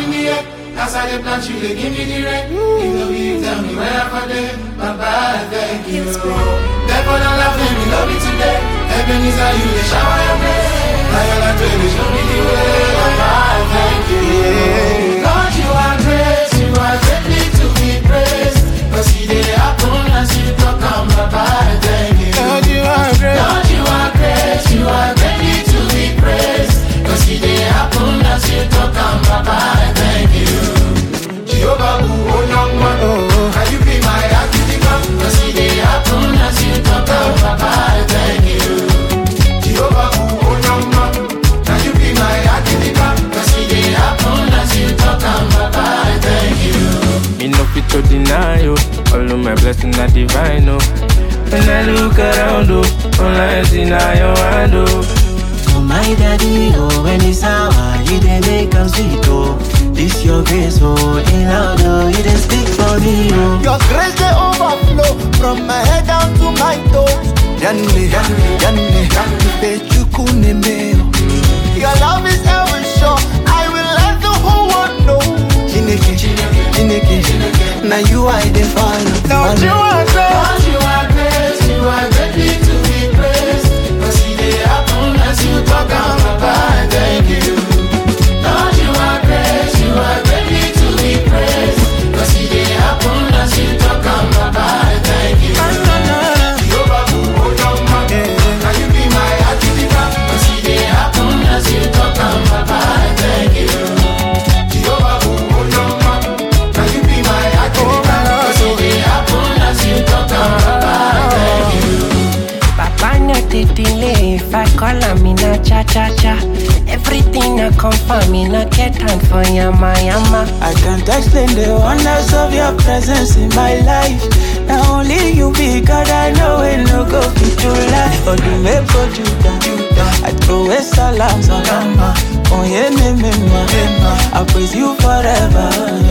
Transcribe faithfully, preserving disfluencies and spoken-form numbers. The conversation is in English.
me up. As I dey plant you, they give me the rent. You know you tell me where I'm there. Baba, thank you. Therefore, don't laugh at me, love me today. Heaven is how you dey shower your grace. Now you're like, baby, show me the way. Baba, thank you. Lord, you are great, you are greatly to be praised. But see, they happen as you talk on Baba, thank you. Lord, you are great. Lord, you are great, you are greatly to be praised. But see, they happen as you talk on Baba, thank you. Jehovah, who hold on, can you be my activity? But see, they happen as you talk on Baba, thank you. Jehovah, who hold on, can you be my activity? But see, they happen as you talk on Baba, thank you. Me no fit to deny you. All of my blessings are divine, oh. When I look around, oh, all I see now your hand, oh. Oh my daddy, oh, when it's sour, you dey make us sweet, oh. This your grace, oh, in loud, oh, you dey speak for me, oh. Your grace they overflow from my head down to my toes. Yanle, yanle, yanle, yanle, your love is ever sure. I will let the whole world know. Chineke, Chineke, Chineke. Now you I dey follow. Lord, you are great. Lord, you are great. You are greatly to be praised. But see, they happen as you talk on Baba, thank you. Lord, you are great. You are greatly to be praised. But see, they happen as you talk on Baba, thank you. Jehovah, who hold on, can you be my activity? But see, they happen as you talk on Baba, thank you. Jehovah, who hold on, can you be my activity? But see, they happen as you talk on Baba, thank you. Papa no dey delay. If I call him, me na cha cha cha. Everything I come for me, no get time for yama yama. I can't explain the wonders of your presence in my life. Not only you be God, I know it no go fit to life. But you may put you down. I throw a salam, salam. Oh yeah, me, me, me. I praise you forever.